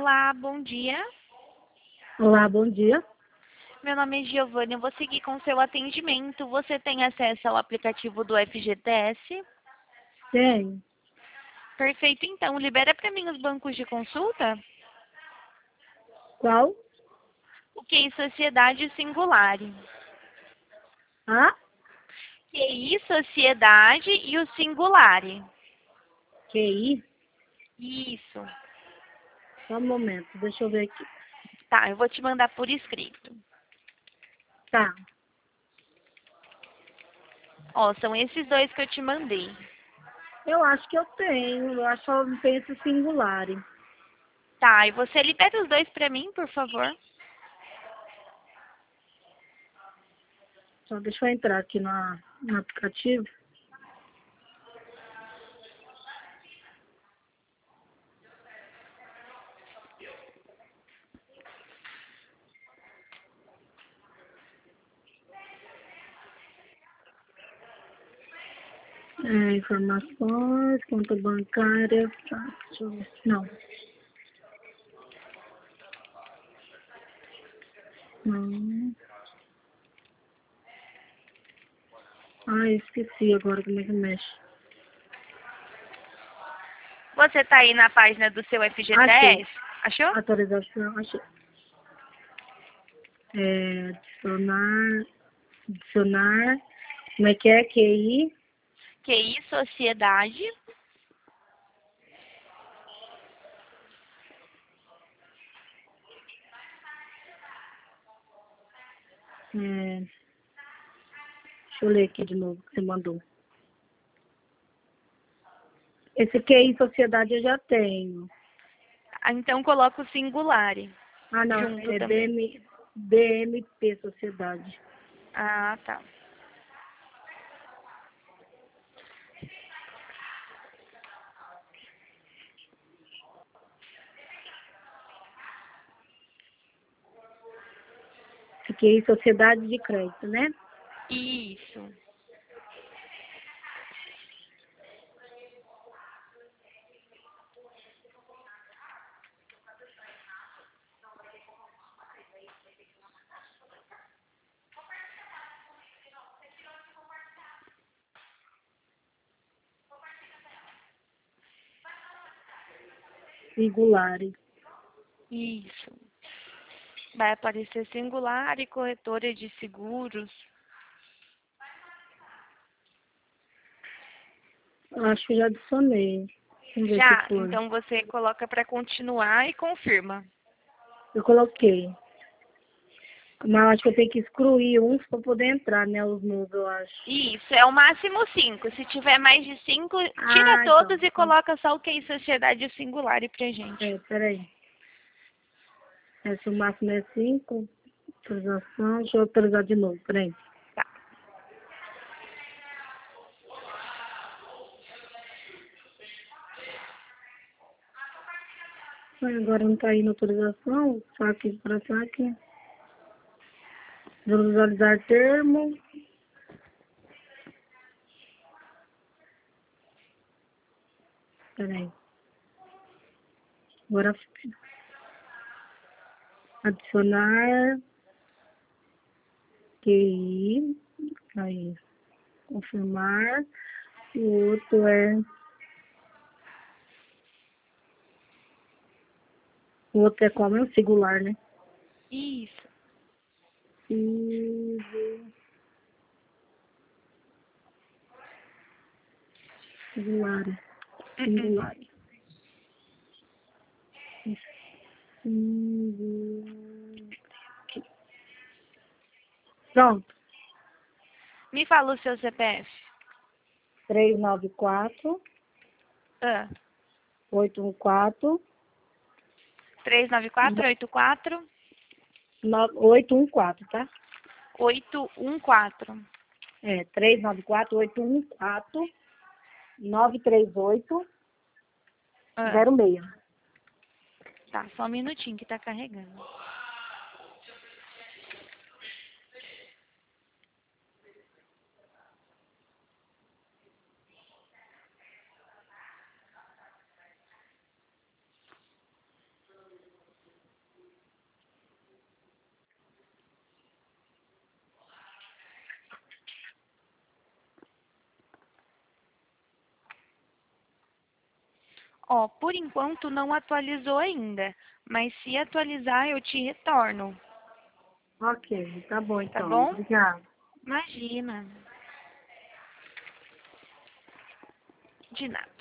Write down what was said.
Olá, bom dia. Olá, bom dia. Meu nome é Giovanna, eu vou seguir com o seu atendimento. Você tem acesso ao aplicativo do FGTS? Tem. Perfeito, então. Libera para mim os bancos de consulta? Qual? O QI Sociedade Singular. Ah, QI Sociedade e o Singular. QI? Isso. Só um momento, deixa eu ver aqui. Tá, eu vou te mandar por escrito. Tá. Ó, são esses dois que eu te mandei. Eu acho que eu tenho. Eu acho que eu não tenho esse singular. Tá, e você libera os dois para mim, por favor? Só deixa eu entrar aqui no aplicativo. Informações, conta bancária. Tá, deixa eu ver. Não. Não. Ah, esqueci agora como é que mexe. Você tá aí na página do seu Achei. FGTS? Achou? Atualização, achei. Adicionar. Adicionar. Como é que é? QI? QI Sociedade. Deixa eu ler aqui de novo o que você mandou. Esse QI Sociedade eu já tenho. Ah, então coloca o singular Ah, não, junto é também. BMP Sociedade. Ah, tá. Esse QI Sociedade de Crédito, né? Isso. Singular. Isso. Vai aparecer singular e corretora de seguros. Eu acho que já adicionei. Vamos ver se Já, foi. então você coloca para continuar e confirma. Eu coloquei. Mas eu acho que eu tenho que excluir uns para poder entrar, né? Os meus, eu acho. Isso, é o máximo 5. Se tiver mais de 5, tira Ah, então. todos e coloca só o QI Sociedade e o singular pra gente. Peraí. Se o máximo é 5, autorização. Deixa eu autorizar de novo, peraí. Tá. Agora não está indo autorização. Saque para saque. Visualizar termo. Peraí. Agora adicionar. QI. Aí. Confirmar. O outro é. O outro é como? É um singular, né? Isso. Singular. Uh-uh. Singular. Singular. Pronto. Me fala o seu CPF. 394 Ah, 814 39484 814, tá? 814. 394 814 938 Ah, 06. tá, só um minutinho que tá carregando. Ó, por enquanto não atualizou ainda, mas se atualizar eu te retorno, Ok, tá bom tá então. bom? Obrigada. Imagina. De nada.